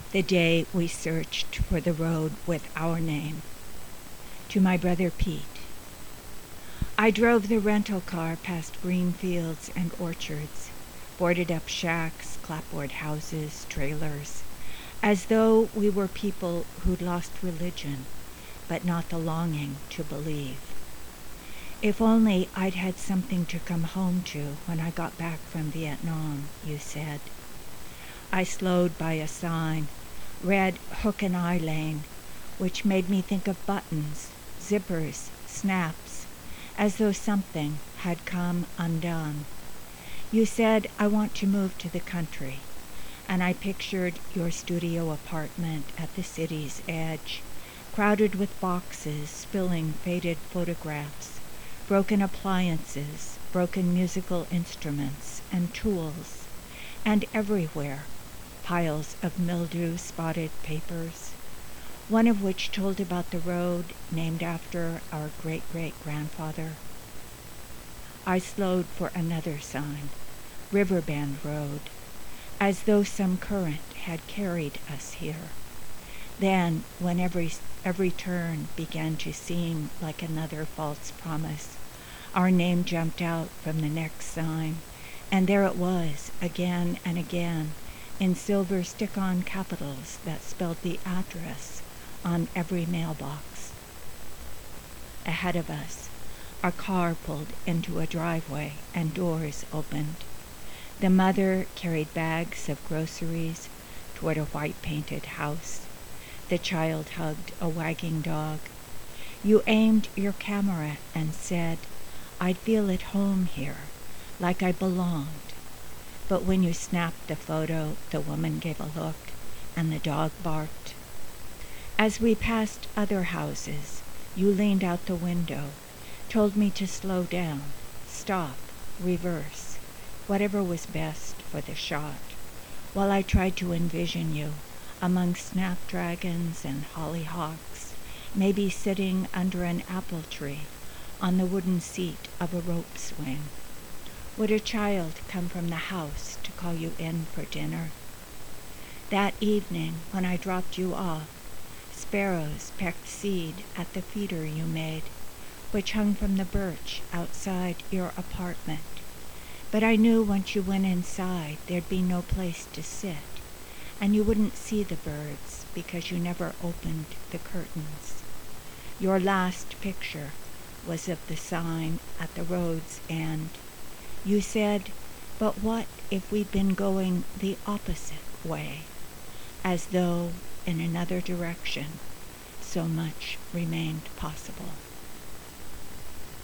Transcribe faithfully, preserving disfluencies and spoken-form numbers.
the day we searched for the road with our name. To my brother Pete. I drove the rental car past green fields and orchards, boarded up shacks, clapboard houses, trailers, as though we were people who'd lost religion, but not the longing to believe. If only I'd had something to come home to when I got back from Vietnam, you said. I slowed by a sign, read Hook and Eye Lane, which made me think of buttons, zippers, snaps, as though something had come undone. You said, I want to move to the country, and I pictured your studio apartment at the city's edge, crowded with boxes spilling faded photographs, broken appliances, broken musical instruments and tools, and everywhere piles of mildew-spotted papers, one of which told about the road named after our great-great-grandfather. I slowed for another sign, Riverbend Road, as though some current had carried us here. Then, when every, every turn began to seem like another false promise, our name jumped out from the next sign, and there it was, again and again, in silver stick-on capitals that spelled the address on every mailbox. Ahead of us, our car pulled into a driveway and doors opened. The mother carried bags of groceries toward a white-painted house. The child hugged a wagging dog. You aimed your camera and said, I'd feel at home here, like I belonged. But when you snapped the photo, the woman gave a look, and the dog barked. As we passed other houses, you leaned out the window, told me to slow down, stop, reverse, whatever was best for the shot, while I tried to envision you among snapdragons and hollyhocks, maybe sitting under an apple tree on the wooden seat of a rope swing. Would a child come from the house to call you in for dinner? That evening, when I dropped you off, sparrows pecked seed at the feeder you made, which hung from the birch outside your apartment. But I knew once you went inside, there'd be no place to sit, and you wouldn't see the birds because you never opened the curtains. Your last picture was of the sign at the road's end. You said, but what if we'd been going the opposite way, as though in another direction so much remained possible.